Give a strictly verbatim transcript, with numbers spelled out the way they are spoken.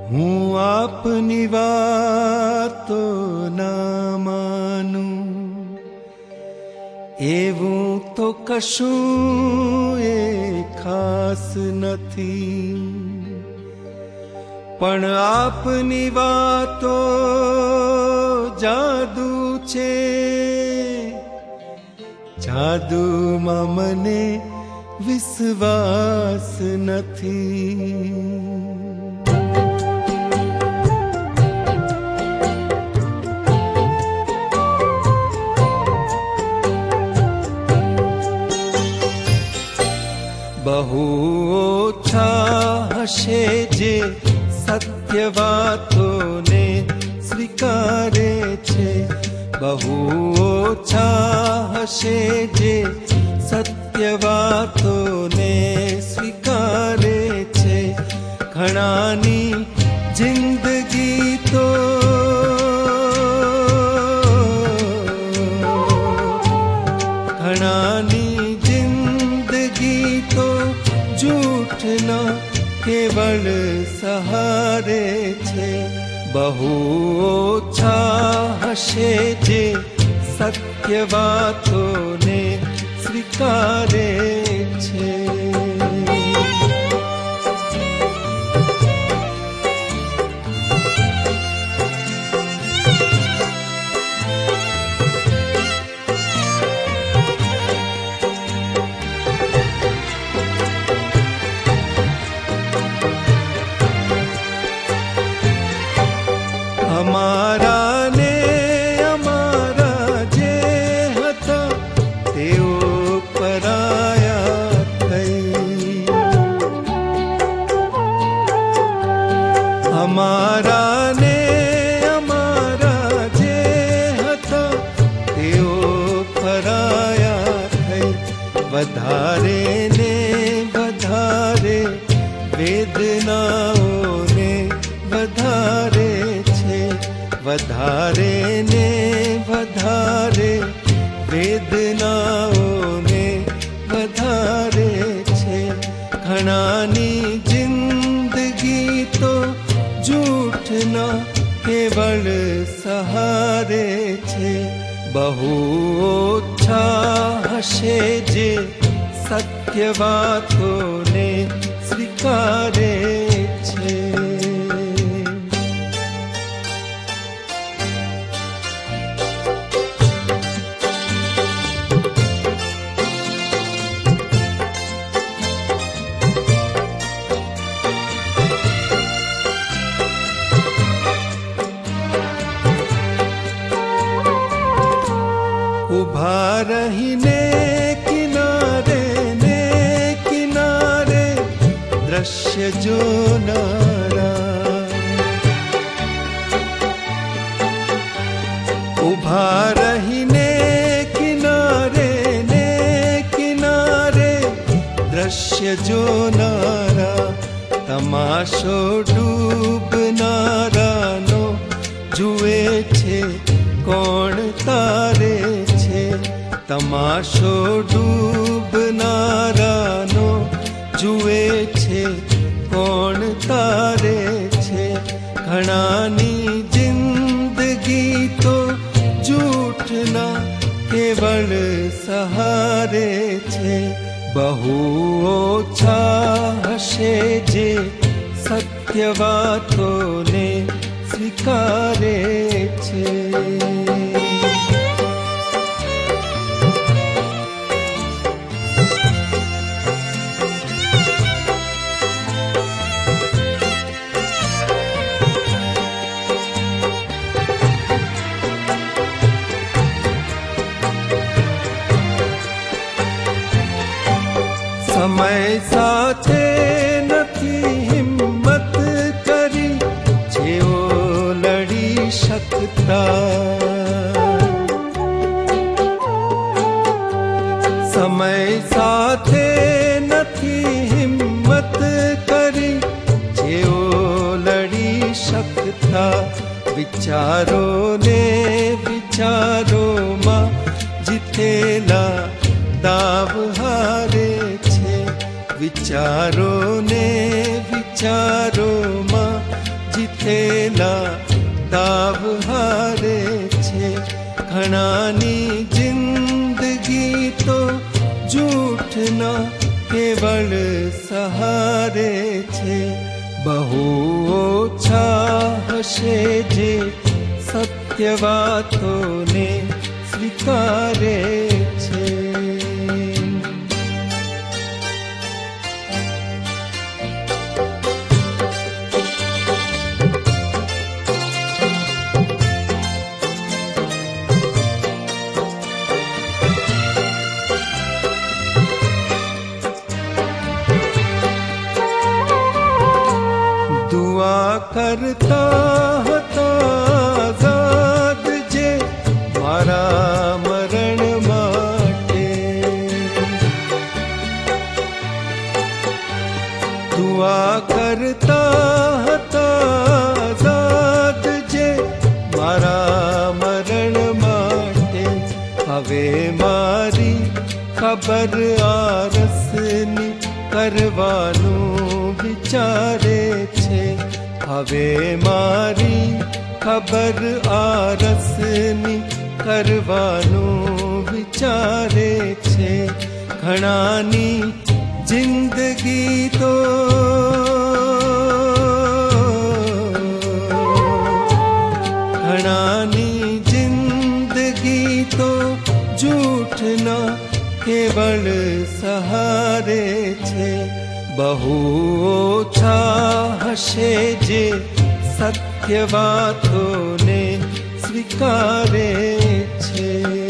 હું આપની વાતો ના માનું એવું તો કશું એ ખાસ નથી, પણ આપની વાતો જાદુ છે, જાદુમાં મને વિશ્વાસ નથી. બહુ ઓછા હશે જે સત્ય વાતોને સ્વીકારે છે, બહુ ઓછા હશે જે સત્ય વાતોને સ્વીકારે છે. ઘણાની જિંદગી તો ઘણાની જિંદગી તો જૂઠના કેવળ સહારે છે. બહુ ઓછા હશે જે સત્ય વાતોને સ્વીકારે છે. અમારા ને અમારા જે હતા તેઓ પરાયા થઈ, અમારા ને અમારા જે હતા તેઓ પરાયા થઈ. વધારે ને વધારે વેદનાઓને વધારે છે, વધારે ને વધારે વેદનાઓને વધારે છે. ઘણાની જિંદગી તો જૂઠના કેવળ સહારે છે. બહુ ઓછા હશે જે સત્ય વાતોને સ્વીકારે છે. ઉભા રહીને કિનારે ને કિનારે દ્રશ્ય જોનારા, ઉભા રહીને કિનારે ને કિનારે દ્રશ્ય જોનારા. તમાશો ડૂબનારાનો જુએ છે કોણ તારે છે, તમાશો ડૂબનારાનો જુએ છે કોણ તારે છે. ઘણાની જિંદગી તો જૂઠના કેવળ સહારે છે. બહુ ઓછા હશે જે સત્ય વાતોને સ્વીકારે છે. સમય સાથે નથી હિંમત કરી જેઓ લડી શકતા, સમય સાથે નથી હિંમત કરી જેઓ લડી શકતા. વિચારોને વિચારોમાં જીતેલા દાવ હારે છે, વિચારોને વિચારોમાં જીતેલા દાવ હારે છે. ઘણાની જિંદગી તો જૂઠના કેવળ સહારે છે. બહુ ઓછા હશે જે સત્ય વાતોને સ્વીકારે છે. દુઆ કરતા હતા આઝાદ જે મારા મરણ માટે. દુઆ કરતા હતા આઝાદ જે મારા મરણ માટે. હવે મારી ખબર આરસની કરવાનું વિચારે છે. હવે મારી ખબર આરસની કરવાનું વિચારે છે. ઘણાની જિંદગી તો ઘણાની જિંદગી તો જૂઠના કેવળ સહારે છે. બહુ ઓછા હશે જે સત્ય વાતોને સ્વીકારે છે.